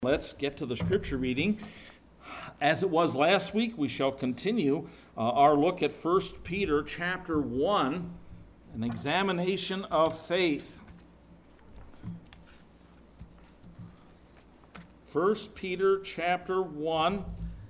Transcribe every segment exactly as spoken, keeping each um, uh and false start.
Let's get to the scripture reading. As it was last week, we shall continue uh, our look at First Peter chapter one, an examination of faith. First Peter chapter one.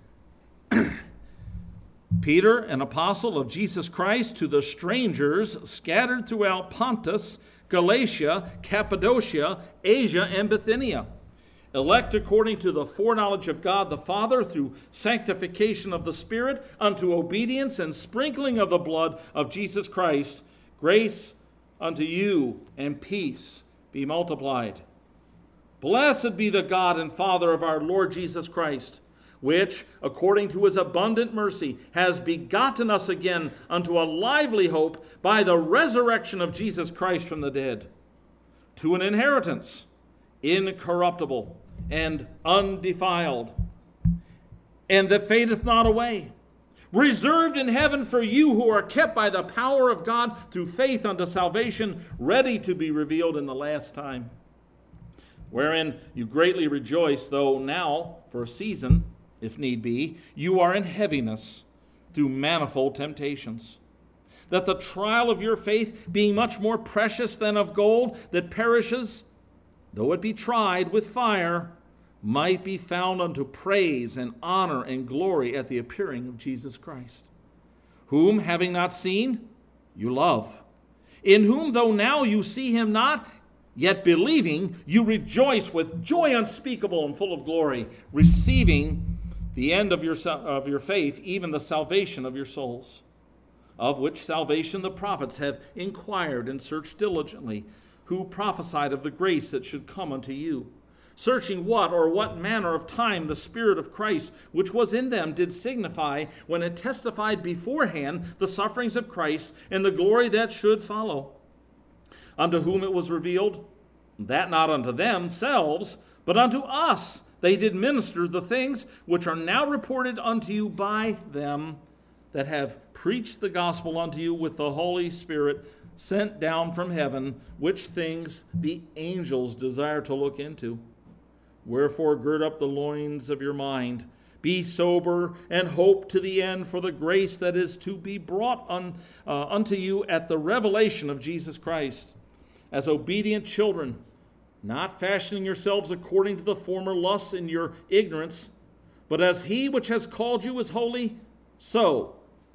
Peter, an apostle of Jesus Christ, to the strangers scattered throughout Pontus, Galatia, Cappadocia, Asia, and Bithynia, elect according to the foreknowledge of God the Father through sanctification of the Spirit unto obedience and sprinkling of the blood of Jesus Christ, grace unto you and peace be multiplied. Blessed be the God and Father of our Lord Jesus Christ, which, according to his abundant mercy, has begotten us again unto a lively hope by the resurrection of Jesus Christ from the dead, to an inheritance incorruptible and undefiled, and that fadeth not away, reserved in heaven for you who are kept by the power of God through faith unto salvation, ready to be revealed in the last time, wherein you greatly rejoice, though now, for a season, if need be, you are in heaviness through manifold temptations, that the trial of your faith, being much more precious than of gold that perishes, though it be tried with fire, might be found unto praise and honor and glory at the appearing of Jesus Christ, whom, having not seen, you love, in whom, though now you see him not, yet believing, you rejoice with joy unspeakable and full of glory, receiving the end of your, of your faith, even the salvation of your souls, of which salvation the prophets have inquired and searched diligently, who prophesied of the grace that should come unto you, searching what or what manner of time the Spirit of Christ, which was in them, did signify when it testified beforehand the sufferings of Christ and the glory that should follow, unto whom it was revealed, that not unto themselves, but unto us they did minister the things which are now reported unto you by them that have preached the gospel unto you with the Holy Spirit sent down from heaven, which things the angels desire to look into. Wherefore gird up the loins of your mind, be sober, and hope to the end for the grace that is to be brought un, uh, unto you at the revelation of Jesus Christ. As obedient children, not fashioning yourselves according to the former lusts in your ignorance, but as he which has called you is holy, so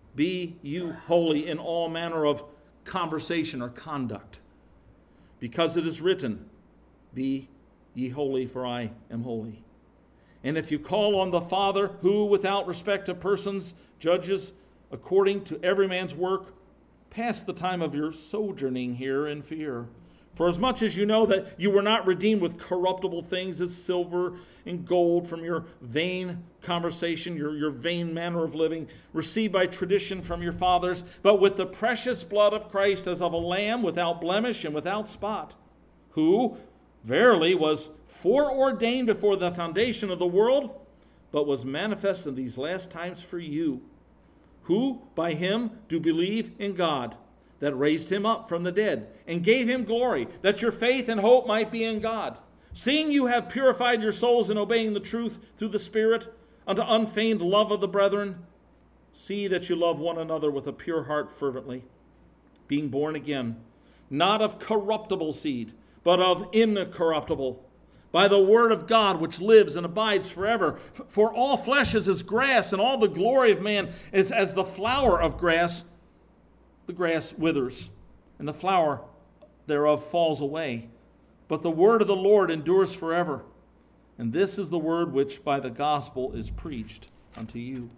be you holy in all manner of conversation or conduct, because it is written, be ye holy, for I am holy. And if you call on the Father, who without respect of persons judges according to every man's work, pass the time of your sojourning here in fear. For as much as you know that you were not redeemed with corruptible things as silver and gold from your vain conversation, your, your vain manner of living, received by tradition from your fathers, but with the precious blood of Christ as of a lamb without blemish and without spot, who verily was foreordained before the foundation of the world, but was manifest in these last times for you, who by him do believe in God, that raised him up from the dead, and gave him glory, that your faith and hope might be in God. Seeing you have purified your souls in obeying the truth through the Spirit, unto unfeigned love of the brethren, see that you love one another with a pure heart fervently, being born again, not of corruptible seed, but of incorruptible, by the word of God which lives and abides forever. For all flesh is as grass, and all the glory of man is as the flower of grass. The grass withers, and the flower thereof falls away. But the word of the Lord endures forever. And this is the word which by the gospel is preached unto you.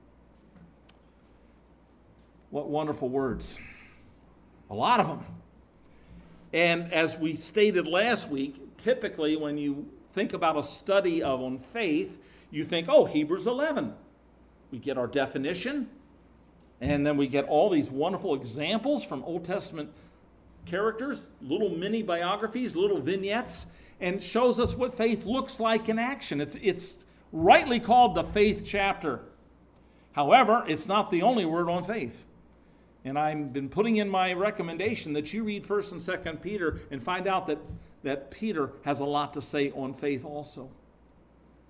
What wonderful words. A lot of them. And as we stated last week, typically when you think about a study of on faith, you think, oh, Hebrews eleven. We get our definition. And then we get all these wonderful examples from Old Testament characters, little mini biographies, little vignettes, and shows us what faith looks like in action. It's, it's rightly called the faith chapter. However, it's not the only word on faith. And I've been putting in my recommendation that you read First and Second Peter and find out that, that Peter has a lot to say on faith also.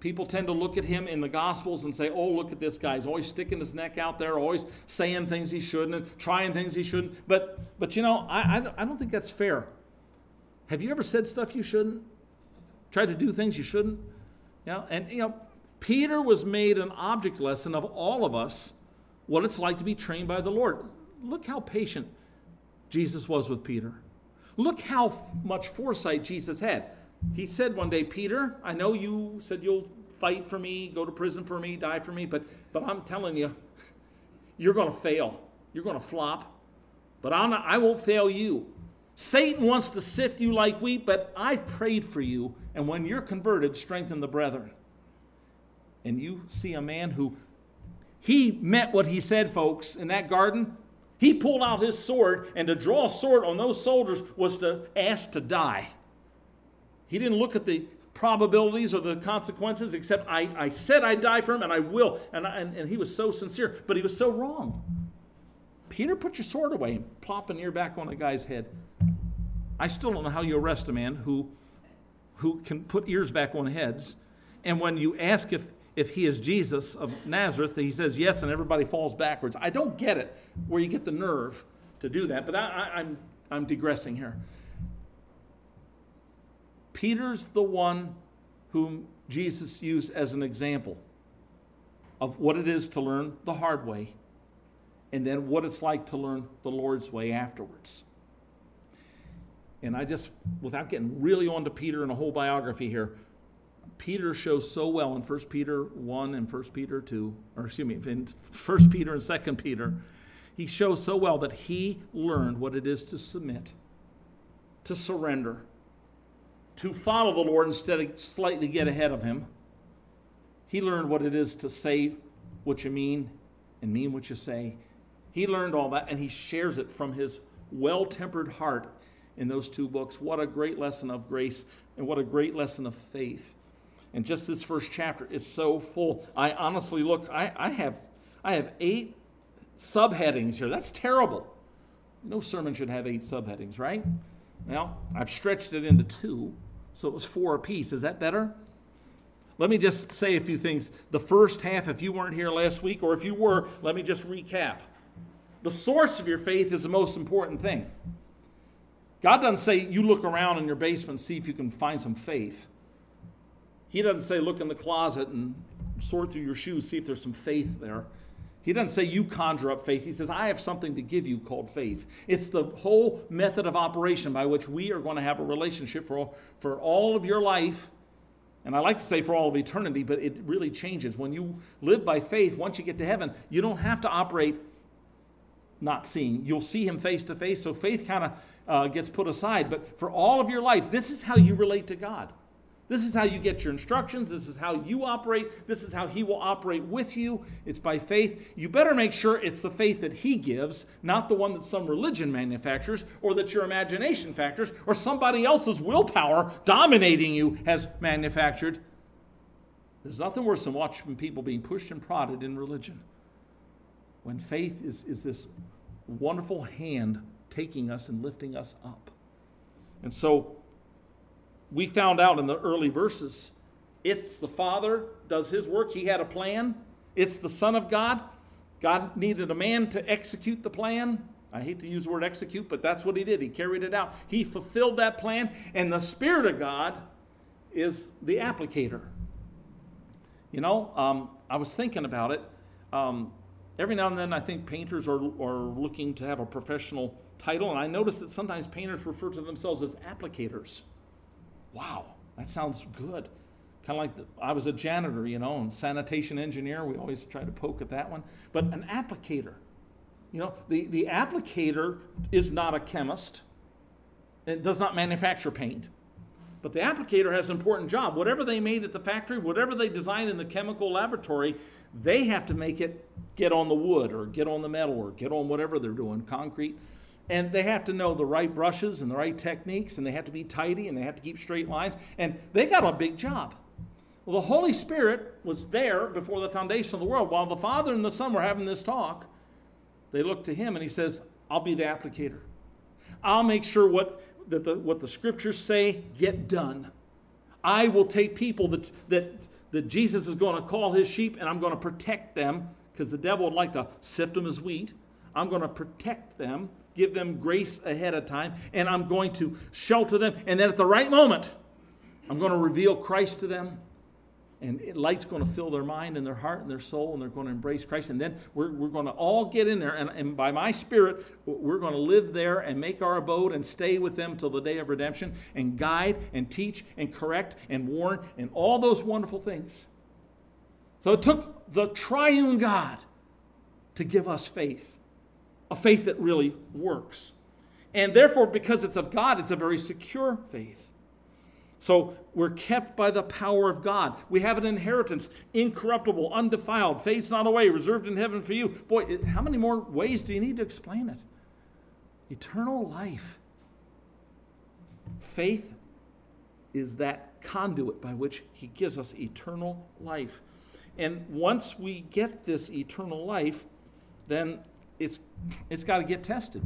People tend to look at him in the Gospels and say, oh, look at this guy. He's always sticking his neck out there, always saying things he shouldn't, and trying things he shouldn't. But, but you know, I, I, I don't think that's fair. Have you ever said stuff you shouldn't? Tried to do things you shouldn't? You know, and, you know, Peter was made an object lesson of all of us, what it's like to be trained by the Lord. Look how patient Jesus was with Peter. Look how f- much foresight Jesus had. He said one day, Peter, I know you said you'll fight for me, go to prison for me, die for me, but, but I'm telling you, you're going to fail. You're going to flop. But I'm not, I won't fail you. Satan wants to sift you like wheat, but I've prayed for you, and when you're converted, strengthen the brethren. And you see a man who, he meant what he said, folks, in that garden. He pulled out his sword, and to draw a sword on those soldiers was to ask to die. He didn't look at the probabilities or the consequences, except I, I said I'd die for him, and I will. And, I, and, and he was so sincere, but he was so wrong. Peter, put your sword away and plop an ear back on a guy's head. I still don't know how you arrest a man who, who can put ears back on heads. And when you ask if, if he is Jesus of Nazareth, he says yes, and everybody falls backwards. I don't get it, where you get the nerve to do that, but I, I, I'm, I'm digressing here. Peter's the one whom Jesus used as an example of what it is to learn the hard way, and then what it's like to learn the Lord's way afterwards. And I just, without getting really onto Peter and a whole biography here, Peter shows so well in First Peter one and First Peter two, or excuse me, in First Peter and Second Peter, he shows so well that he learned what it is to submit, to surrender, to follow the Lord instead of slightly get ahead of him. He learned what it is to say what you mean and mean what you say. He learned all that, and he shares it from his well-tempered heart in those two books. What a great lesson of grace, and what a great lesson of faith. And just this first chapter is so full. I honestly look, I, I have I have eight subheadings here. That's terrible. No sermon should have eight subheadings, right? Well, I've stretched it into two, so it was four apiece. Is that better? Let me just say a few things. The first half, if you weren't here last week, or if you were, let me just recap. The source of your faith is the most important thing. God doesn't say you look around in your basement and see if you can find some faith. He doesn't say look in the closet and sort through your shoes, see if there's some faith there. He doesn't say you conjure up faith. He says, I have something to give you called faith. It's the whole method of operation by which we are going to have a relationship for, for all of your life. And I like to say for all of eternity, but it really changes. When you live by faith, once you get to heaven, you don't have to operate not seeing. You'll see him face to face, so faith kind of uh, gets put aside. But for all of your life, this is how you relate to God. This is how you get your instructions. This is how you operate. This is how he will operate with you. It's by faith. You better make sure it's the faith that he gives, not the one that some religion manufactures, or that your imagination factors, or somebody else's willpower dominating you has manufactured. There's nothing worse than watching people being pushed and prodded in religion. When faith is, is this wonderful hand taking us and lifting us up. And so we found out in the early verses, it's the Father does his work. He had a plan. It's the Son of God. God needed a man to execute the plan. I hate to use the word execute, but that's what he did. He carried it out. He fulfilled that plan. And the Spirit of God is the applicator. You know, um, I was thinking about it. Um, every now and then I think painters are, are looking to have a professional title. And I notice that sometimes painters refer to themselves as applicators. Wow, that sounds good. Kind of like the, I was a janitor, you know, and sanitation engineer. We always try to poke at that one. But an applicator, you know, the, the applicator is not a chemist. It does not manufacture paint. But the applicator has an important job. Whatever they made at the factory, whatever they designed in the chemical laboratory, they have to make it get on the wood or get on the metal or get on whatever they're doing, concrete. And they have to know the right brushes and the right techniques, and they have to be tidy, and they have to keep straight lines, and they got a big job. Well, the Holy Spirit was there before the foundation of the world. While the Father and the Son were having this talk, they looked to him, and he says, I'll be the applicator. I'll make sure what, that the, what the Scriptures say get done. I will take people that, that, that Jesus is going to call his sheep and I'm going to protect them, because the devil would like to sift them as wheat. I'm going to protect them, give them grace ahead of time, and I'm going to shelter them. And then at the right moment, I'm going to reveal Christ to them. And light's going to fill their mind and their heart and their soul, and they're going to embrace Christ. And then we're, we're going to all get in there, and, and by my Spirit, we're going to live there and make our abode and stay with them till the day of redemption, and guide and teach and correct and warn and all those wonderful things. So it took the triune God to give us faith, a faith that really works. And therefore, because it's of God, it's a very secure faith. So we're kept by the power of God. We have an inheritance, incorruptible, undefiled, fades not away, reserved in heaven for you. Boy, how many more ways do you need to explain it? Eternal life. Faith is that conduit by which he gives us eternal life. And once we get this eternal life, then it's it's got to get tested.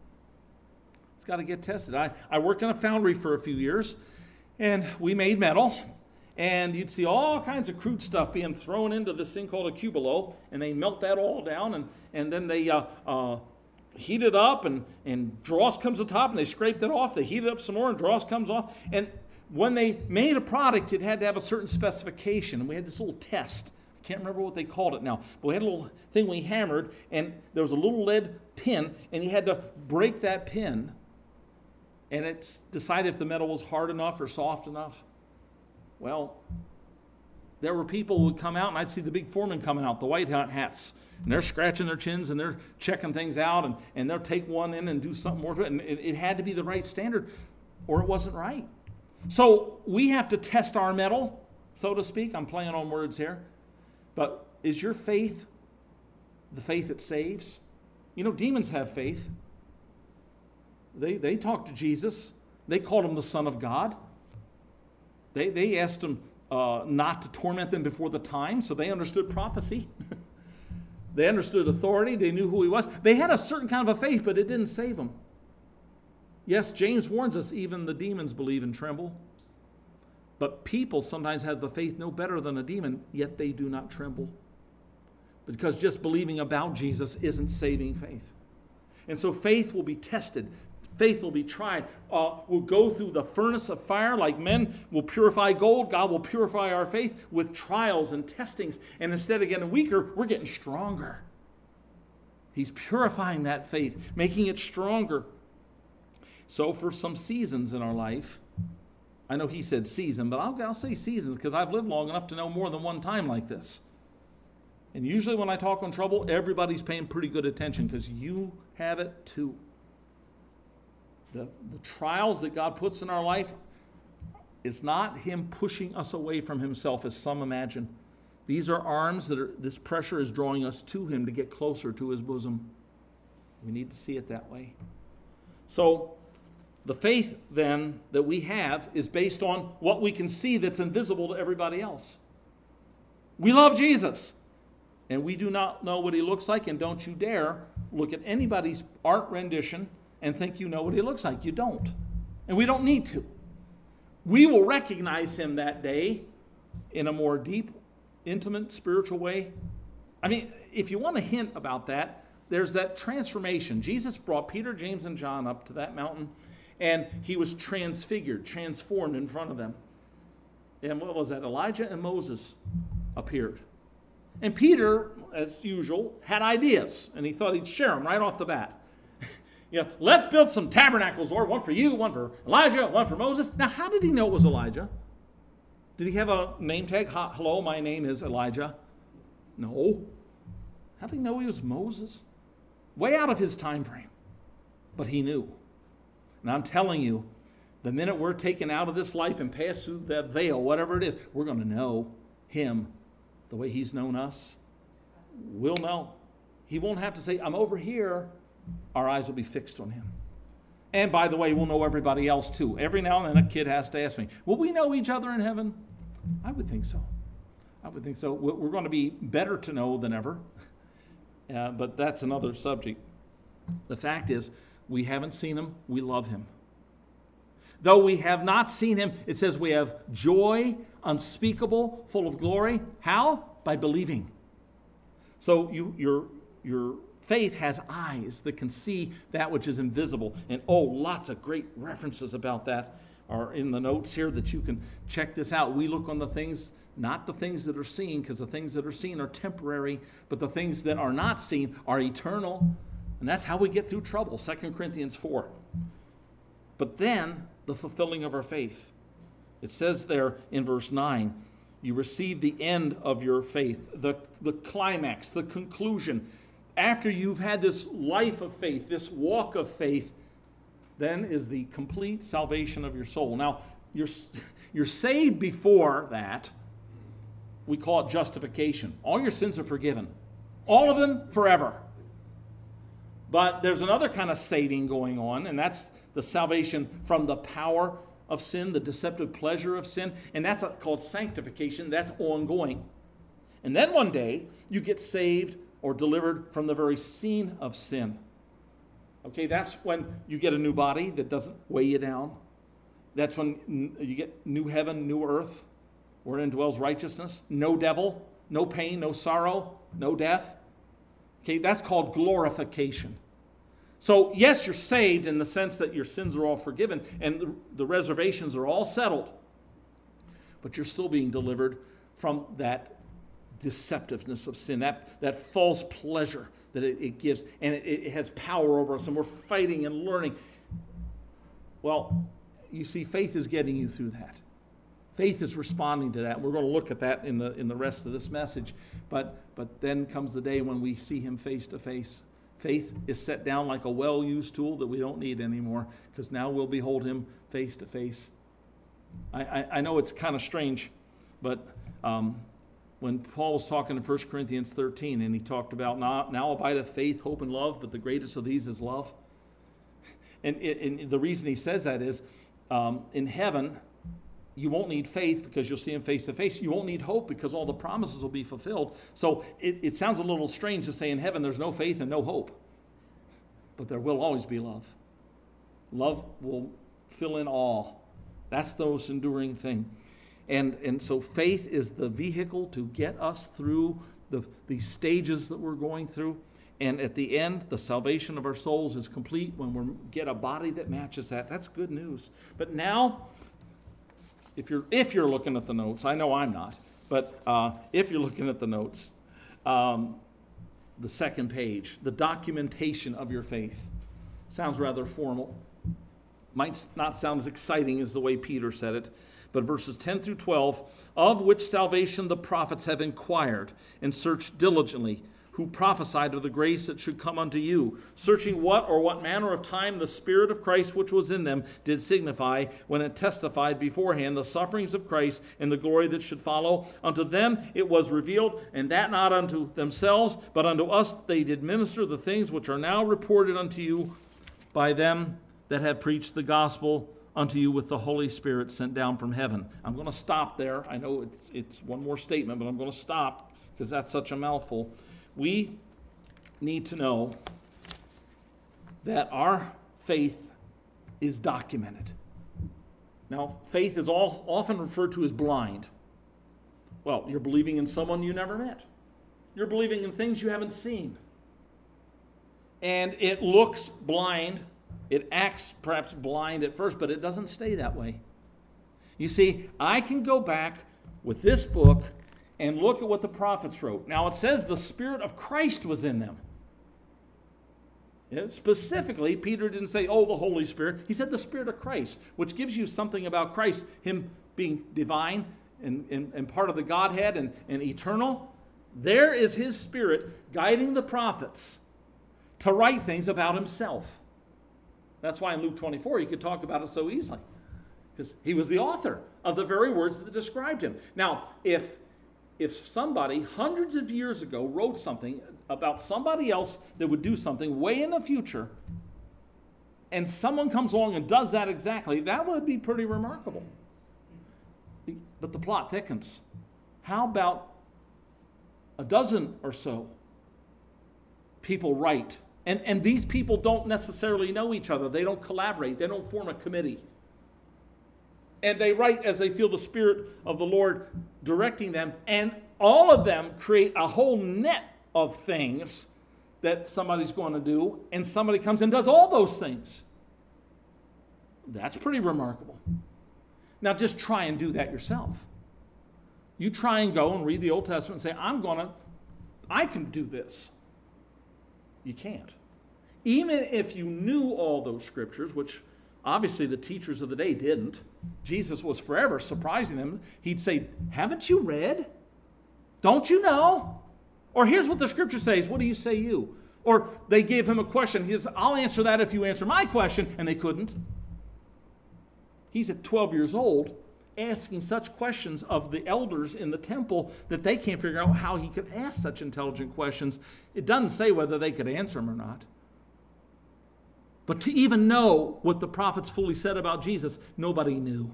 It's got to get tested. I, I worked in a foundry for a few years, and we made metal, and you'd see all kinds of crude stuff being thrown into this thing called a cubelow, and they melt that all down, and, and then they uh, uh, heat it up, and, and dross comes to the top, and they scraped it off. They heat it up some more, and dross comes off. And when they made a product, it had to have a certain specification, and we had this little test. I can't remember what they called it now, but we had a little thing we hammered, and there was a little lead pin, and you had to break that pin, and it's decided if the metal was hard enough or soft enough. Well, there were people who would come out, and I'd see the big foremen coming out, the white hat hats, and they're scratching their chins, and they're checking things out, and, and they'll take one in and do something more to it, and it, it had to be the right standard, or it wasn't right. So we have to test our metal, so to speak. I'm playing on words here. But is your faith the faith that saves? You know, demons have faith. They, they talked to Jesus. They called him the Son of God. They, they asked him uh, not to torment them before the time, so they understood prophecy. They understood authority. They knew who he was. They had a certain kind of a faith, but it didn't save them. Yes, James warns us, even the demons believe and tremble. But people sometimes have the faith no better than a demon, yet they do not tremble. Because just believing about Jesus isn't saving faith. And so faith will be tested. Faith will be tried. Uh, we'll go through the furnace of fire like men will purify gold. God will purify our faith with trials and testings. And instead of getting weaker, we're getting stronger. He's purifying that faith, making it stronger. So for some seasons in our life, I know he said season, but I'll, I'll say seasons because I've lived long enough to know more than one time like this. And usually when I talk on trouble, everybody's paying pretty good attention because you have it too. The, the trials that God puts in our life is not him pushing us away from himself as some imagine. These are arms that are, this pressure is drawing us to him to get closer to his bosom. We need to see it that way. So the faith then that we have is based on what we can see that's invisible to everybody else. We love Jesus, and we do not know what he looks like, and don't you dare look at anybody's art rendition and think you know what he looks like. You don't. And we don't need to. We will recognize him that day in a more deep, intimate, spiritual way. I mean, if you want a hint about that, there's that transformation. Jesus brought Peter, James, and John up to that mountain, and he was transfigured, transformed in front of them. And what was that? Elijah and Moses appeared. And Peter, as usual, had ideas, and he thought he'd share them right off the bat. You know, let's build some tabernacles, Lord, one for you, one for Elijah, one for Moses. Now, how did he know it was Elijah? Did he have a name tag? Hello, my name is Elijah. No. How did he know he was Moses? Way out of his time frame. But he knew. And I'm telling you, the minute we're taken out of this life and pass through that veil, whatever it is, we're going to know him the way he's known us. We'll know. He won't have to say, I'm over here. Our eyes will be fixed on him. And by the way, we'll know everybody else too. Every now and then a kid has to ask me, will we know each other in heaven? I would think so. I would think so. We're going to be better to know than ever. Uh, but that's another subject. The fact is, we haven't seen him. We love him. Though we have not seen him, it says we have joy unspeakable, full of glory. How? By believing. So you, your, your faith has eyes that can see that which is invisible. And oh, lots of great references about that are in the notes here that you can check this out. We look on the things, not the things that are seen, because the things that are seen are temporary, but the things that are not seen are eternal. And that's how we get through trouble, Second Corinthians four. But then, the fulfilling of our faith. It says there in verse nine, you receive the end of your faith, the, the climax, the conclusion. After you've had this life of faith, this walk of faith, then is the complete salvation of your soul. Now, you're, you're saved before that. We call it justification. All your sins are forgiven. All of them forever. But there's another kind of saving going on, and that's the salvation from the power of sin, the deceptive pleasure of sin, and that's called sanctification. That's ongoing. And then one day, you get saved or delivered from the very scene of sin. Okay, that's when you get a new body that doesn't weigh you down. That's when you get new heaven, new earth, wherein dwells righteousness, no devil, no pain, no sorrow, no death. Okay, that's called glorification. So, yes, you're saved in the sense that your sins are all forgiven and the, the reservations are all settled. But you're still being delivered from that deceptiveness of sin, that, that false pleasure that it, it gives. And it, it has power over us, and we're fighting and learning. Well, you see, faith is getting you through that. Faith is responding to that. We're going to look at that in the in the rest of this message. But but then comes the day when we see him face to face. Faith is set down like a well-used tool that we don't need anymore, because now we'll behold him face to face. I, I, I know it's kind of strange, but um, when Paul was talking in First Corinthians thirteen, and he talked about now, now abideth faith, hope, and love, but the greatest of these is love. And, and the reason he says that is um, in heaven, you won't need faith because you'll see him face to face. You won't need hope because all the promises will be fulfilled. So it, it sounds a little strange to say in heaven there's no faith and no hope. But there will always be love. Love will fill in all. That's the most enduring thing. And, and so faith is the vehicle to get us through the, the stages that we're going through. And at the end, the salvation of our souls is complete when we get a body that matches that. That's good news. But now, If you're if you're looking at the notes, I know I'm not, but uh, if you're looking at the notes, um, the second page, the documentation of your faith, sounds rather formal. Might not sound as exciting as the way Peter said it, but verses ten through twelve, of which salvation the prophets have inquired and searched diligently, who prophesied of the grace that should come unto you, searching what or what manner of time the Spirit of Christ which was in them did signify, when it testified beforehand the sufferings of Christ and the glory that should follow. Unto them it was revealed, and that not unto themselves, but unto us they did minister the things which are now reported unto you by them that have preached the gospel unto you with the Holy Spirit sent down from heaven. I'm going to stop there. I know it's, it's one more statement, but I'm going to stop because that's such a mouthful. We need to know that our faith is documented. Now, faith is all, often referred to as blind. Well, you're believing in someone you never met. You're believing in things you haven't seen. And it looks blind. It acts perhaps blind at first, but it doesn't stay that way. You see, I can go back with this book and look at what the prophets wrote. Now, it says the Spirit of Christ was in them. Yeah, specifically, Peter didn't say, oh, the Holy Spirit. He said the Spirit of Christ, which gives you something about Christ, him being divine and, and, and part of the Godhead and, and eternal. There is his Spirit guiding the prophets to write things about himself. That's why in Luke twenty-four, he could talk about it so easily, because he was the author of the very words that described him. Now, if If somebody hundreds of years ago wrote something about somebody else that would do something way in the future, and someone comes along and does that exactly, that would be pretty remarkable. But the plot thickens. How about a dozen or so people write? And, and these people don't necessarily know each other. They don't collaborate. They don't form a committee. And they write as they feel the Spirit of the Lord directing them. And all of them create a whole net of things that somebody's going to do. And somebody comes and does all those things. That's pretty remarkable. Now just try and do that yourself. You try and go and read the Old Testament and say, I'm going to, I can do this. You can't. Even if you knew all those scriptures, which obviously the teachers of the day didn't. Jesus was forever surprising them. He'd say, haven't you read? Don't you know? Or here's what the scripture says. What do you say you? Or they gave him a question. He says, I'll answer that if you answer my question. And they couldn't. He's at twelve years old asking such questions of the elders in the temple that they can't figure out how he could ask such intelligent questions. It doesn't say whether they could answer them or not. But to even know what the prophets fully said about Jesus, nobody knew.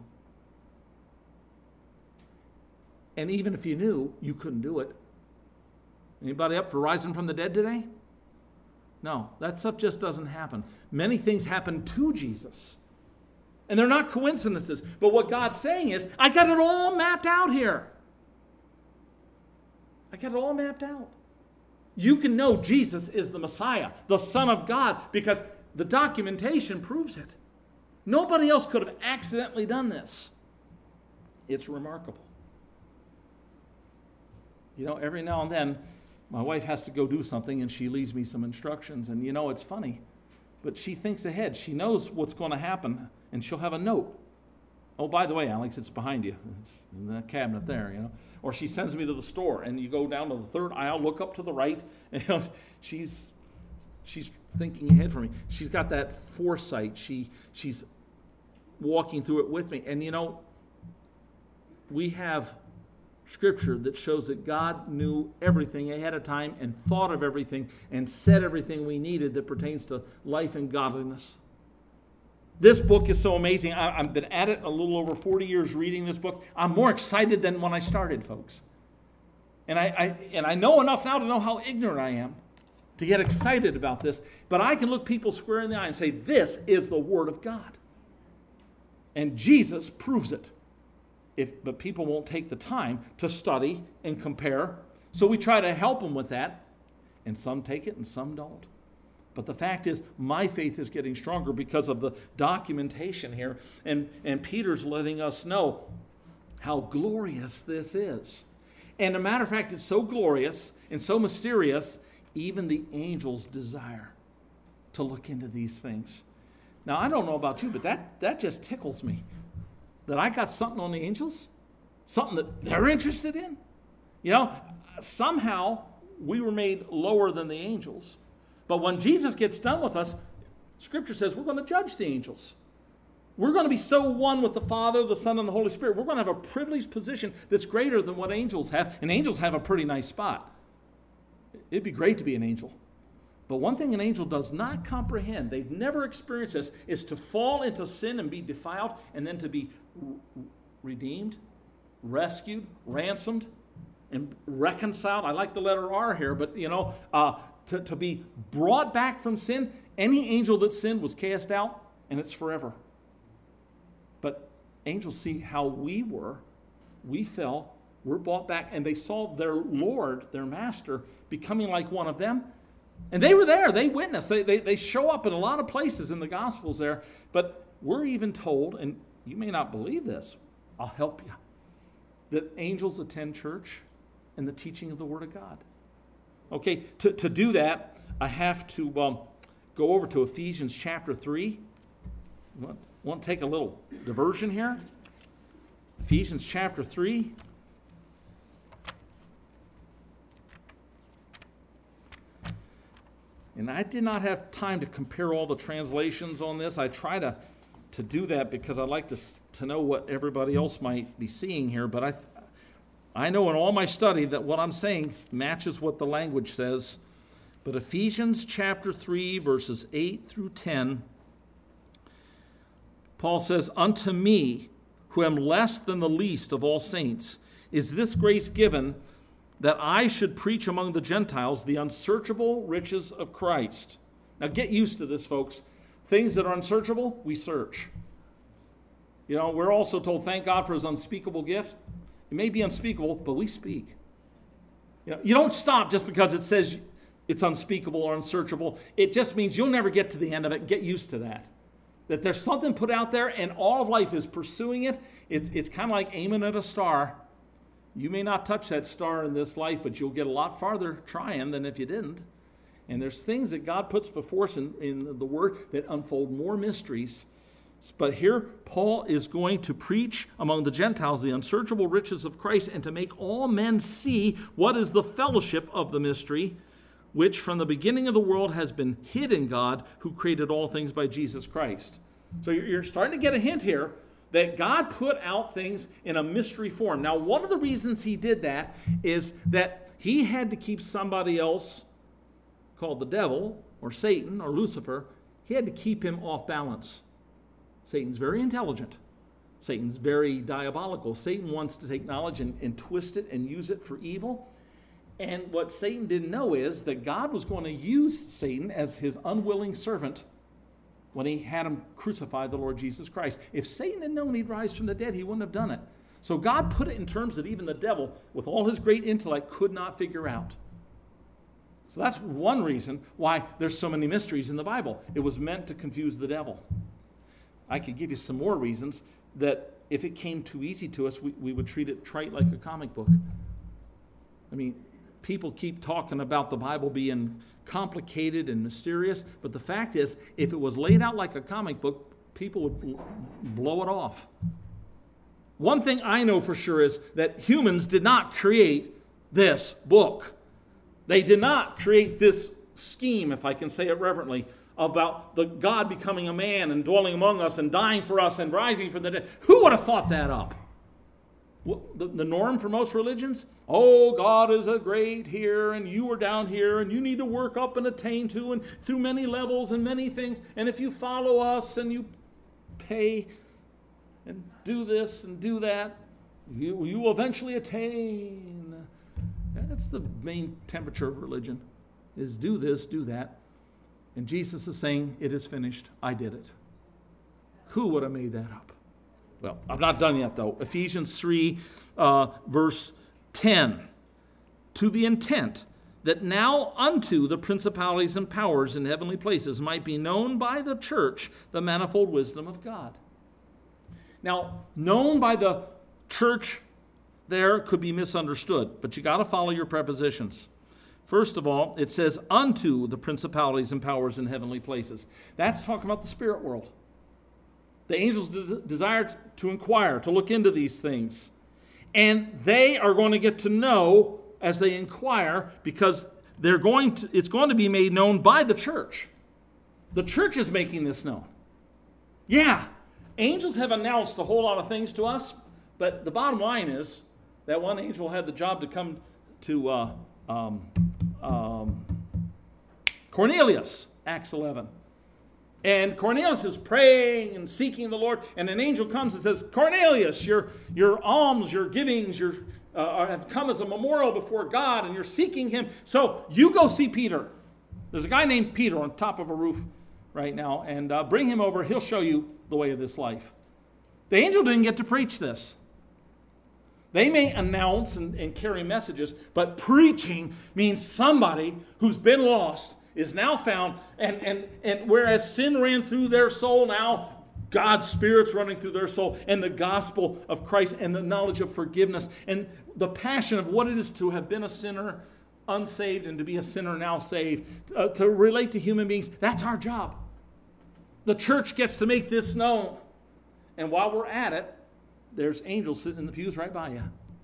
And even if you knew, you couldn't do it. Anybody up for rising from the dead today? No, that stuff just doesn't happen. Many things happen to Jesus. And they're not coincidences. But what God's saying is, I got it all mapped out here. I got it all mapped out. You can know Jesus is the Messiah, the Son of God, because the documentation proves it. Nobody else could have accidentally done this. It's remarkable. You know, every now and then, my wife has to go do something and she leaves me some instructions. And you know, it's funny, but she thinks ahead. She knows what's going to happen, and she'll have a note. Oh, by the way, Alex, it's behind you. It's in the cabinet there, you know. Or she sends me to the store, and you go down to the third aisle, look up to the right. And, you know, she's she's thinking ahead for me. She's got that foresight. She she's walking through it with me. And you know, we have Scripture that shows that God knew everything ahead of time and thought of everything and said everything we needed that pertains to life and godliness. This book is so amazing. I, I've been at it a little over forty years reading this book. I'm more excited than when I started, folks. And I, I and I know enough now to know how ignorant I am to get excited about this. But I can look people square in the eye and say, this is the Word of God. And Jesus proves it. If, but people won't take the time to study and compare. So we try to help them with that. And some take it and some don't. But the fact is, my faith is getting stronger because of the documentation here. And, and Peter's letting us know how glorious this is. And a matter of fact, it's so glorious and so mysterious, even the angels desire to look into these things. Now, I don't know about you, but that, that just tickles me. That I got something on the angels, something that they're interested in. You know, somehow we were made lower than the angels. But when Jesus gets done with us, Scripture says we're going to judge the angels. We're going to be so one with the Father, the Son, and the Holy Spirit. We're going to have a privileged position that's greater than what angels have. And angels have a pretty nice spot. It'd be great to be an angel. But one thing an angel does not comprehend, they've never experienced this, is to fall into sin and be defiled and then to be redeemed, rescued, ransomed, and reconciled. I like the letter R here, but you know, uh, to, to be brought back from sin. Any angel that sinned was cast out, and it's forever. But angels see how we were. We fell. We're brought back, and they saw their Lord, their Master, becoming like one of them. And they were there. They witnessed. They, they, they show up in a lot of places in the Gospels there. But we're even told, and you may not believe this, I'll help you, that angels attend church and the teaching of the Word of God. Okay, to, to do that, I have to um, go over to Ephesians chapter three. I want, want to take a little diversion here. Ephesians chapter three. And I did not have time to compare all the translations on this. I try to, to do that because I like to, to know what everybody else might be seeing here. But I, I know in all my study that what I'm saying matches what the language says. But Ephesians chapter three, verses eight through ten, Paul says, "Unto me, who am less than the least of all saints, is this grace given, that I should preach among the Gentiles the unsearchable riches of Christ." Now get used to this, folks. Things that are unsearchable, we search. You know, we're also told, thank God for his unspeakable gift. It may be unspeakable, but we speak. You know, you don't stop just because it says it's unspeakable or unsearchable. It just means you'll never get to the end of it. Get used to that. That there's something put out there and all of life is pursuing it. it it's kind of like aiming at a star. You may not touch that star in this life, but you'll get a lot farther trying than if you didn't. And there's things that God puts before us in, in the Word that unfold more mysteries. But here, Paul is going to preach among the Gentiles the unsearchable riches of Christ and to make all men see what is the fellowship of the mystery, which from the beginning of the world has been hid in God, who created all things by Jesus Christ. So you're starting to get a hint here that God put out things in a mystery form. Now, one of the reasons he did that is that he had to keep somebody else called the devil or Satan or Lucifer, he had to keep him off balance. Satan's very intelligent. Satan's very diabolical. Satan wants to take knowledge and, and twist it and use it for evil. And what Satan didn't know is that God was going to use Satan as his unwilling servant when he had him crucify the Lord Jesus Christ. If Satan had known he'd rise from the dead, he wouldn't have done it. So God put it in terms that even the devil, with all his great intellect, could not figure out. So that's one reason why there's so many mysteries in the Bible. It was meant to confuse the devil. I could give you some more reasons that if it came too easy to us, we, we would treat it trite like a comic book. I mean, people keep talking about the Bible being complicated and mysterious, but the fact is, if it was laid out like a comic book, people would blow it off. One thing I know for sure is that humans did not create this book. They did not create this scheme, if I can say it reverently, about the God becoming a man and dwelling among us and dying for us and rising from the dead. Who would have thought that up? The, the norm for most religions? Oh, God is a great here, and you are down here, and you need to work up and attain to, and through many levels and many things. And if you follow us and you pay and do this and do that, you, you will eventually attain. That's the main temperature of religion, is do this, do that. And Jesus is saying, it is finished. I did it. Who would have made that up? Well, I'm not done yet, though. Ephesians three, uh, verse ten. To the intent that now unto the principalities and powers in heavenly places might be known by the church the manifold wisdom of God. Now, known by the church there could be misunderstood, but you got to follow your prepositions. First of all, it says unto the principalities and powers in heavenly places. That's talking about the spirit world. The angels de- desire to inquire, to look into these things. And they are going to get to know as they inquire, because they're going to, it's going to be made known by the church. The church is making this known. Yeah, angels have announced a whole lot of things to us, but the bottom line is that one angel had the job to come to uh, um, um, Cornelius, Acts eleven. And Cornelius is praying and seeking the Lord, and an angel comes and says, Cornelius, your, your alms, your givings, your, uh, have come as a memorial before God, and you're seeking him. So you go see Peter. There's a guy named Peter on top of a roof right now, and uh, bring him over. He'll show you the way of this life. The angel didn't get to preach this. They may announce and, and carry messages, but preaching means somebody who's been lost is now found, and, and, and whereas sin ran through their soul, now God's Spirit's running through their soul, and the gospel of Christ and the knowledge of forgiveness and the passion of what it is to have been a sinner unsaved and to be a sinner now saved, uh, to relate to human beings. That's our job. The church gets to make this known. And while we're at it, there's angels sitting in the pews right by you.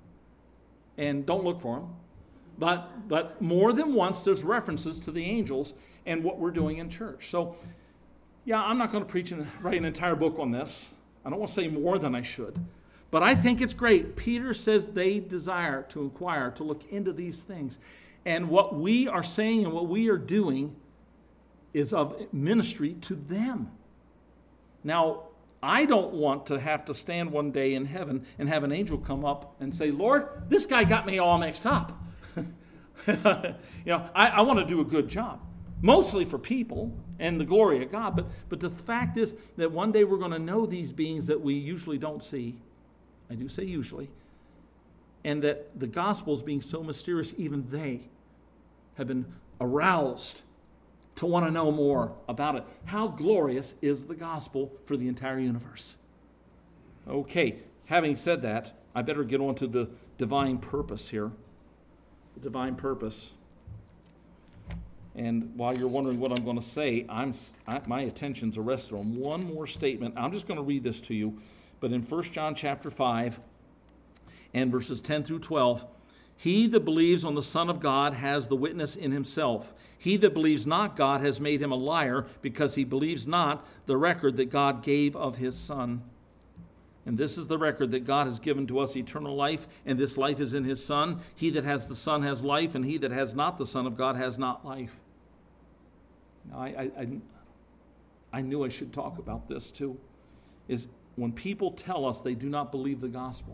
And don't look for them. But but more than once, there's references to the angels and what we're doing in church. So, yeah, I'm not going to preach and write an entire book on this. I don't want to say more than I should. But I think it's great. Peter says they desire to inquire, to look into these things. And what we are saying and what we are doing is of ministry to them. Now, I don't want to have to stand one day in heaven and have an angel come up and say, Lord, this guy got me all mixed up. you know, I, I want to do a good job. mostly for people and the glory of God. But, but the fact is that one day we're going to know these beings that we usually don't see. I do say usually. And that the gospels being so mysterious, even they have been aroused to want to know more about it. How glorious is the gospel for the entire universe? Okay, having said that, I better get on to the divine purpose here. The divine purpose. And while you're wondering what I'm going to say, I'm I, my attention's arrested on one more statement. I'm just going to read this to you. But in First John chapter five and verses ten through twelve, he that believes on the Son of God has the witness in himself. He that believes not God has made him a liar, because he believes not the record that God gave of his Son. And this is the record, that God has given to us eternal life, and this life is in his Son. He that has the Son has life, and he that has not the Son of God has not life. Now, I, I, I, I knew I should talk about this too, is when people tell us they do not believe the gospel,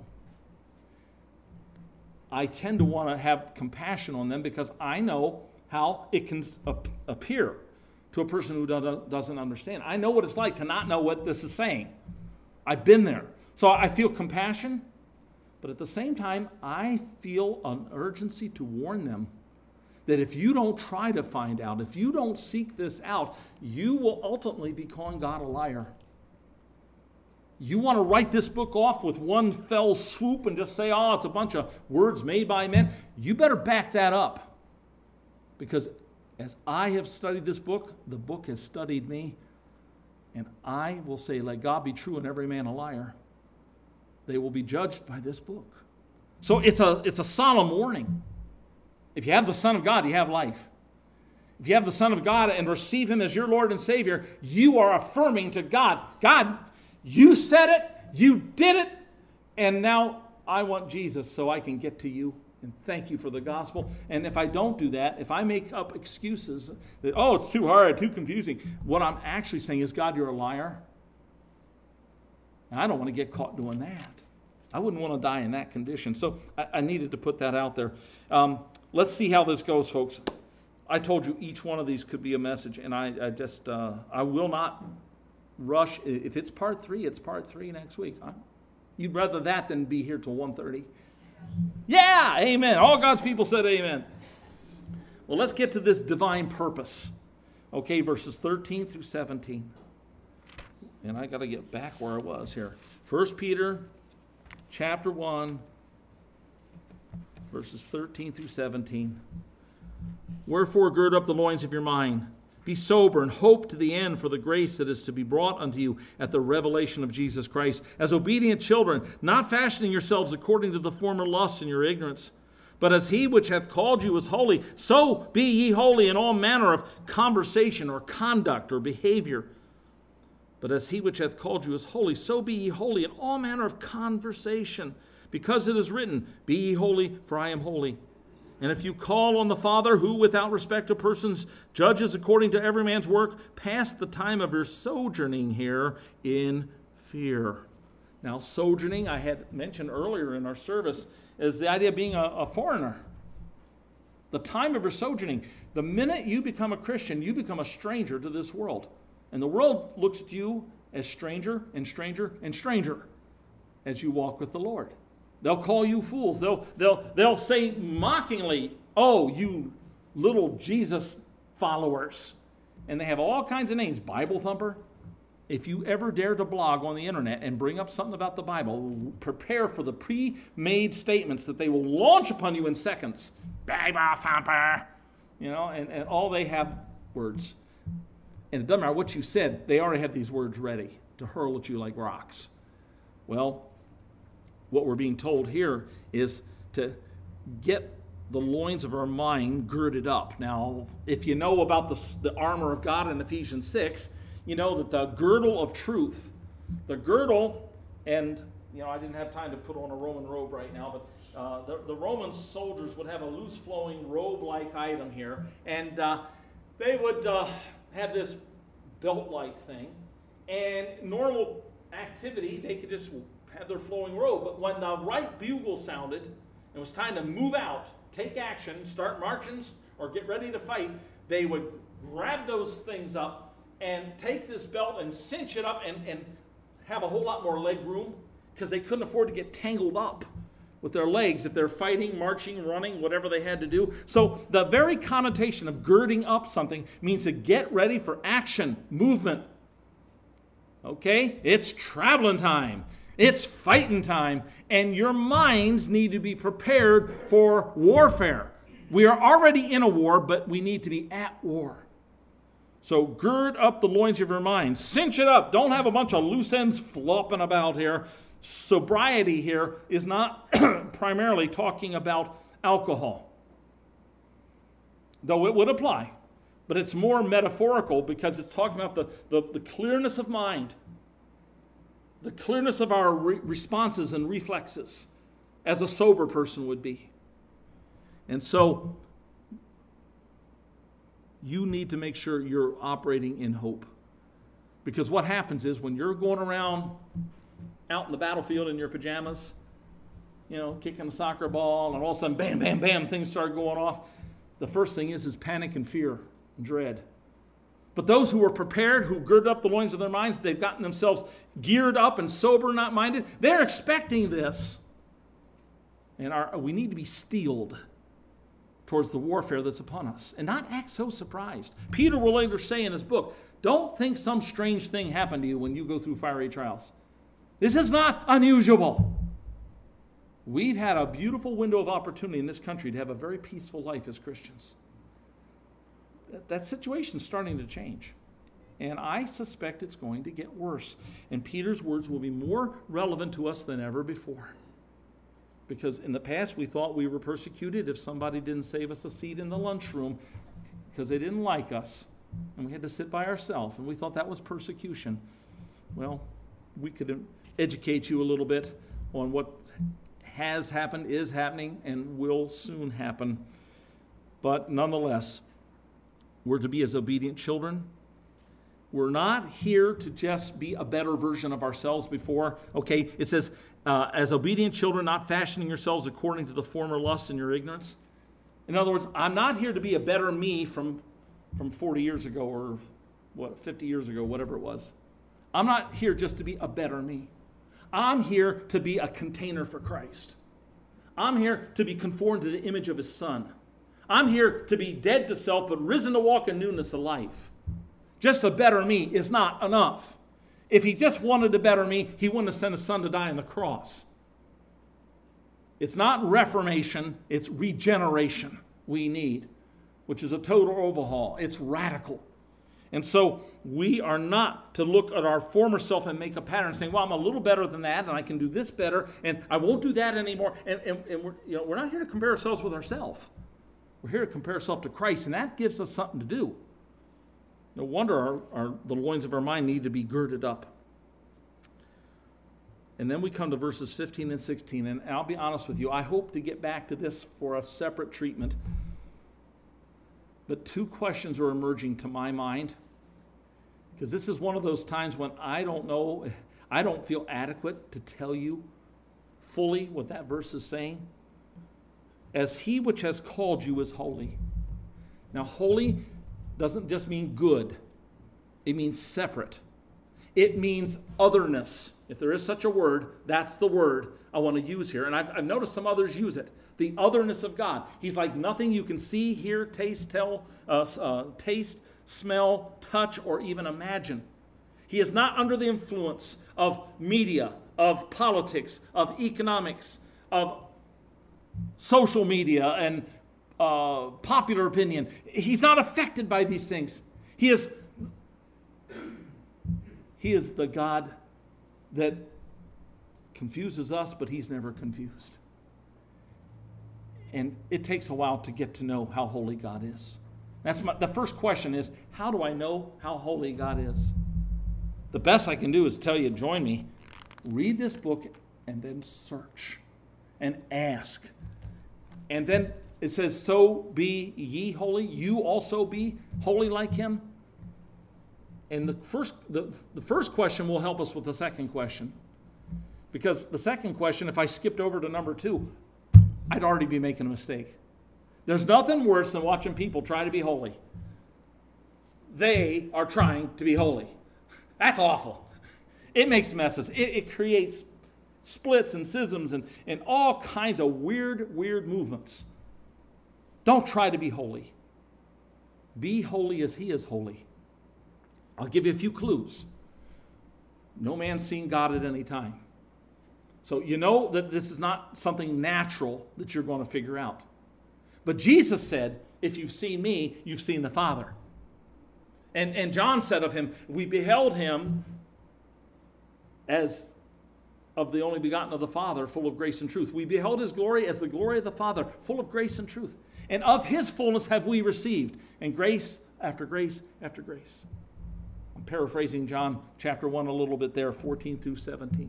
I tend to want to have compassion on them, because I know how it can appear to a person who doesn't understand. I know what it's like to not know what this is saying. I've been there. So I feel compassion, but at the same time, I feel an urgency to warn them that if you don't try to find out, if you don't seek this out, you will ultimately be calling God a liar. You want to write this book off with one fell swoop and just say, oh, it's a bunch of words made by men. You better back that up. Because as I have studied this book, the book has studied me. And I will say, let God be true and every man a liar. They will be judged by this book. So it's a, it's a solemn warning. If you have the Son of God, you have life. If you have the Son of God and receive him as your Lord and Savior, you are affirming to God, God, you said it, you did it, and now I want Jesus so I can get to you. And thank you for the gospel. And if I don't do that, if I make up excuses that, oh, it's too hard, too confusing, what I'm actually saying is, God, you're a liar. And I don't want to get caught doing that. I wouldn't want to die in that condition. So I, I needed to put that out there. Um, let's see how this goes, folks. I told you each one of these could be a message, and I, I just, uh, I will not rush. If it's part three, it's part three next week. Huh? You'd rather that than be here till one thirty. Yeah, amen. All God's people said amen. Well, let's get to this divine purpose. Okay, verses thirteen through seventeen. And I got to get back where I was here. First Peter chapter one, verses thirteen through seventeen. Wherefore gird up the loins of your mind. Be sober and hope to the end for the grace that is to be brought unto you at the revelation of Jesus Christ. As obedient children, not fashioning yourselves according to the former lusts in your ignorance, but as he which hath called you is holy, so be ye holy in all manner of conversation or conduct or behavior. But as he which hath called you is holy, so be ye holy in all manner of conversation. Because it is written, be ye holy, for I am holy. And if you call on the Father, who without respect of persons judges according to every man's work, pass the time of your sojourning here in fear. Now, sojourning, I had mentioned earlier in our service, is the idea of being a, a foreigner. The time of your sojourning. The minute you become a Christian, you become a stranger to this world. And the world looks at you as stranger and stranger and stranger as you walk with the Lord. They'll call you fools. They'll, they'll, they'll say mockingly, oh, you little Jesus followers. And they have all kinds of names. Bible thumper. If you ever dare to blog on the internet and bring up something about the Bible, prepare for the pre-made statements that they will launch upon you in seconds. Bible thumper. You know, and, and all they have words. And it doesn't matter what you said, they already have these words ready to hurl at you like rocks. Well, what we're being told here is to get the loins of our mind girded up. Now, if you know about the, the armor of God in Ephesians six, you know that the girdle of truth, the girdle, and, you know, I didn't have time to put on a Roman robe right now, but uh, the, the Roman soldiers would have a loose flowing robe-like item here, and uh, they would uh, have this belt-like thing, and normal activity, they could just had their flowing robe, but when the right bugle sounded, it was time to move out, take action, start marching, or get ready to fight, they would grab those things up and take this belt and cinch it up and, and have a whole lot more leg room because they couldn't afford to get tangled up with their legs if they're fighting, marching, running, whatever they had to do. So the very connotation of girding up something means to get ready for action, movement. Okay? It's traveling time. It's fighting time. And your minds need to be prepared for warfare. We are already in a war, but we need to be at war. So gird up the loins of your mind. Cinch it up. Don't have a bunch of loose ends flopping about here. Sobriety here is not primarily talking about alcohol, though it would apply. But it's more metaphorical because it's talking about the, the, the clearness of mind, the clearness of our re- responses and reflexes as a sober person would be. And so you need to make sure you're operating in hope. Because what happens is when you're going around out in the battlefield in your pajamas, you know, kicking a soccer ball, and all of a sudden, bam, bam, bam, things start going off. The first thing is, is panic and fear and dread. But those who are prepared, who gird up the loins of their minds, they've gotten themselves geared up and sober, not minded, they're expecting this. And our, we need to be steeled towards the warfare that's upon us and not act so surprised. Peter will later say in his book, don't think some strange thing happened to you when you go through fiery trials. This is not unusual. We've had a beautiful window of opportunity in this country to have a very peaceful life as Christians. That, that situation's starting to change. And I suspect it's going to get worse. And Peter's words will be more relevant to us than ever before. Because in the past we thought we were persecuted if somebody didn't save us a seat in the lunchroom because they didn't like us. And we had to sit by ourselves. And we thought that was persecution. Well, we could educate you a little bit on what has happened, is happening, and will soon happen. But nonetheless, we're to be as obedient children. We're not here to just be a better version of ourselves before. Okay, it says, uh, as obedient children, not fashioning yourselves according to the former lusts in your ignorance. In other words, I'm not here to be a better me from, from forty years ago or what, fifty years ago, whatever it was. I'm not here just to be a better me. I'm here to be a container for Christ. I'm here to be conformed to the image of his Son. I'm here to be dead to self, but risen to walk in newness of life. Just a better me is not enough. If he just wanted a better me, he wouldn't have sent his Son to die on the cross. It's not reformation, it's regeneration we need, which is a total overhaul. It's radical. And so we are not to look at our former self and make a pattern saying, well, I'm a little better than that, and I can do this better, and I won't do that anymore. And, and, and we're, you know, we're not here to compare ourselves with ourselves. We're here to compare ourselves to Christ, and that gives us something to do. No wonder our, our, the loins of our mind need to be girded up. And then we come to verses fifteen and sixteen, and I'll be honest with you, I hope to get back to this for a separate treatment. But two questions are emerging to my mind, because this is one of those times when I don't know, I don't feel adequate to tell you fully what that verse is saying. As he which has called you is holy. Now, holy doesn't just mean good. It means separate. It means otherness. If there is such a word, that's the word I want to use here. And I've, I've noticed some others use it. The otherness of God. He's like nothing you can see, hear, taste, tell, uh, uh, taste, smell, touch, or even imagine. He is not under the influence of media, of politics, of economics, of social media, and uh, popular opinion. He's not affected by these things. He is, he is the God that confuses us, but he's never confused. And it takes a while to get to know how holy God is. That's my, the first question is, how do I know how holy God is? The best I can do is tell you, join me, read this book, and then search and ask. And then it says, so be ye holy, you also be holy like him. And the first, the, the first question will help us with the second question. Because the second question, if I skipped over to number two, I'd already be making a mistake. There's nothing worse than watching people try to be holy. they are trying to be holy. That's awful. It makes messes. It, it creates splits and schisms and, and all kinds of weird, weird movements. Don't try to be holy. Be holy as he is holy. I'll give you a few clues. No man's seen God at any time. So you know that this is not something natural that you're going to figure out. But Jesus said, if you've seen me, you've seen the Father. And, and John said of him, we beheld him as of the only begotten of the Father, full of grace and truth. We beheld his glory as the glory of the Father, full of grace and truth. And of his fullness have we received, and grace after grace after grace. I'm paraphrasing John chapter one a little bit there, fourteen through seventeen.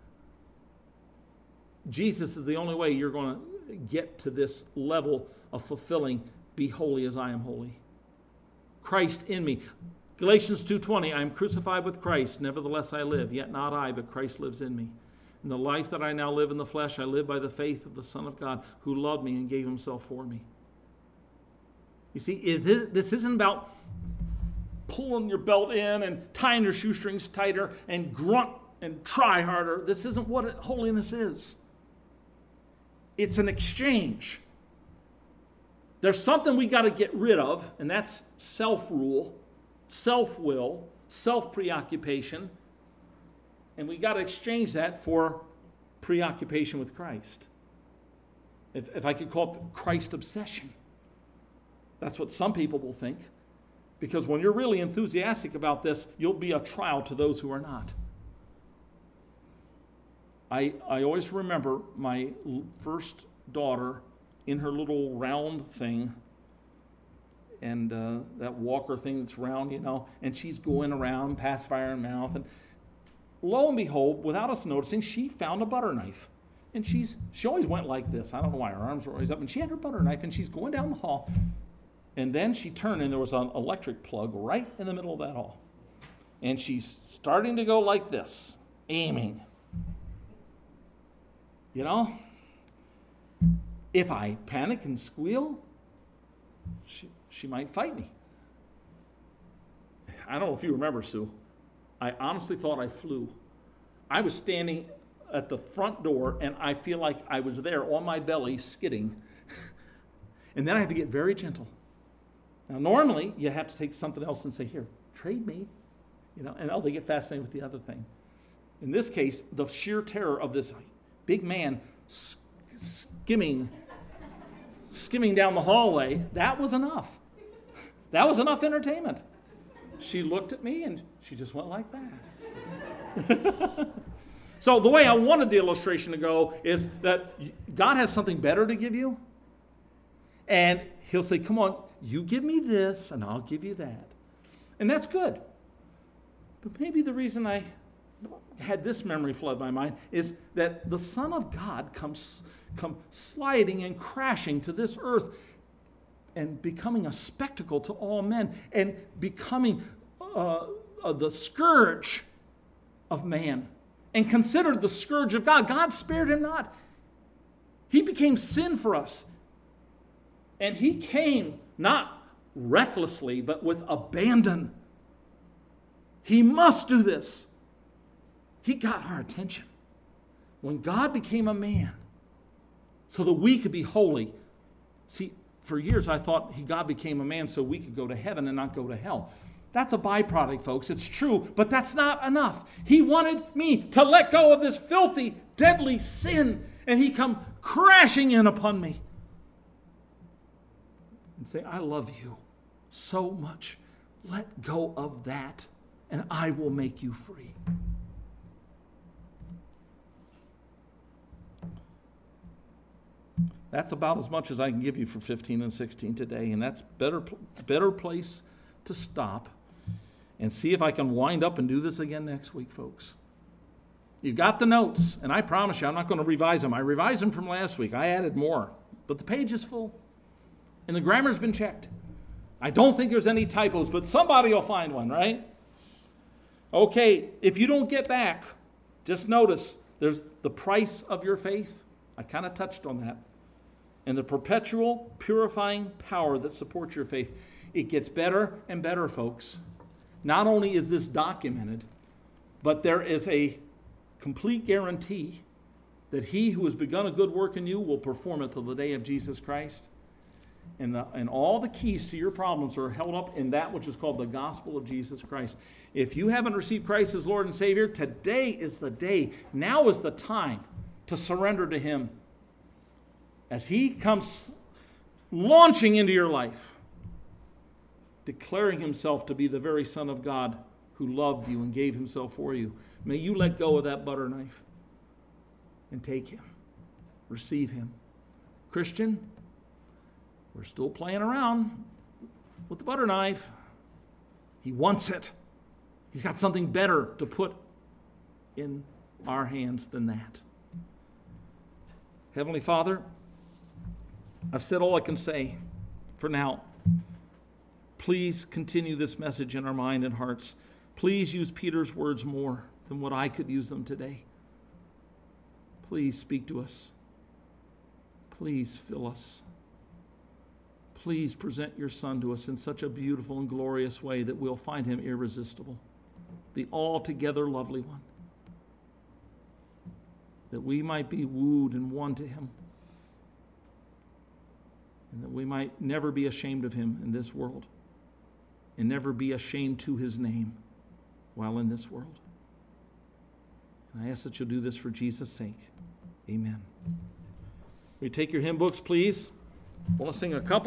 Jesus is the only way you're going to get to this level of fulfilling, be holy as I am holy. Christ in me. Galatians two twenty, I am crucified with Christ, nevertheless I live, yet not I, but Christ lives in me. In the life that I now live in the flesh, I live by the faith of the Son of God, who loved me and gave himself for me. You see, it is, this isn't about pulling your belt in and tying your shoestrings tighter and grunt and try harder. This isn't what holiness is. It's an exchange. There's something we got to get rid of, and that's self-rule, self-will, self-preoccupation. And we got to exchange that for preoccupation with Christ. If, if I could call it Christ obsession. That's what some people will think. Because when you're really enthusiastic about this, you'll be a trial to those who are not. I, I always remember my first daughter in her little round thing, and uh, that walker thing that's round, you know, and she's going around, pacifier in mouth, and lo and behold, without us noticing, she found a butter knife. And she's she always went like this. I don't know why her arms were always up. And she had her butter knife, and she's going down the hall. And then she turned, and there was an electric plug right in the middle of that hall. And she's starting to go like this, aiming. You know, if I panic and squeal, she, she might fight me. I don't know if you remember, Sue. I honestly thought I flew. I was standing at the front door, and I feel like I was there on my belly, skidding. And then I had to get very gentle. Now, normally, you have to take something else and say, here, trade me. You know, and oh, they get fascinated with the other thing. In this case, the sheer terror of this big man skimming, skimming down the hallway, that was enough. That was enough entertainment. She looked at me, and she just went like that. So the way I wanted the illustration to go is that God has something better to give you, and he'll say, come on, you give me this, and I'll give you that. And that's good. But maybe the reason I had this memory flood my mind is that the Son of God comes, comes sliding and crashing to this earth and becoming a spectacle to all men and becoming uh, uh, the scourge of man and considered the scourge of God. God spared him not. He became sin for us. And he came not recklessly, but with abandon. He must do this. He got our attention. When God became a man, so that we could be holy. See, for years I thought he, God became a man so we could go to heaven and not go to hell. That's a byproduct, folks. It's true, but that's not enough. He wanted me to let go of this filthy, deadly sin, and he come crashing in upon me and say, I love you so much. Let go of that, and I will make you free. That's about as much as I can give you for fifteen and sixteen today, and that's better better place to stop and see if I can wind up and do this again next week, folks. You got the notes, and I promise you I'm not going to revise them. I revised them from last week. I added more, but the page is full, and the grammar's been checked. I don't think there's any typos, but somebody will find one, right? Okay, if you don't get back, just notice there's the price of your faith. I kind of touched on that. And the perpetual purifying power that supports your faith. It gets better and better, folks. Not only is this documented, but there is a complete guarantee that he who has begun a good work in you will perform it till the day of Jesus Christ. And, the, and all the keys to your problems are held up in that which is called the gospel of Jesus Christ. If you haven't received Christ as Lord and Savior, today is the day. Now is the time to surrender to him. As he comes launching into your life, declaring himself to be the very Son of God who loved you and gave himself for you. May you let go of that butter knife and take him. Receive him. Christian, we're still playing around with the butter knife. He wants it. He's got something better to put in our hands than that. Heavenly Father, I've said all I can say for now. Please continue this message in our mind and hearts. Please use Peter's words more than what I could use them today. Please speak to us. Please fill us. Please present your Son to us in such a beautiful and glorious way that we'll find him irresistible, the altogether lovely one, that we might be wooed and won to him, and that we might never be ashamed of him in this world, and never be ashamed to his name while in this world. And I ask that you'll do this for Jesus' sake. Amen. Will you take your hymn books, please? I want to sing a couple.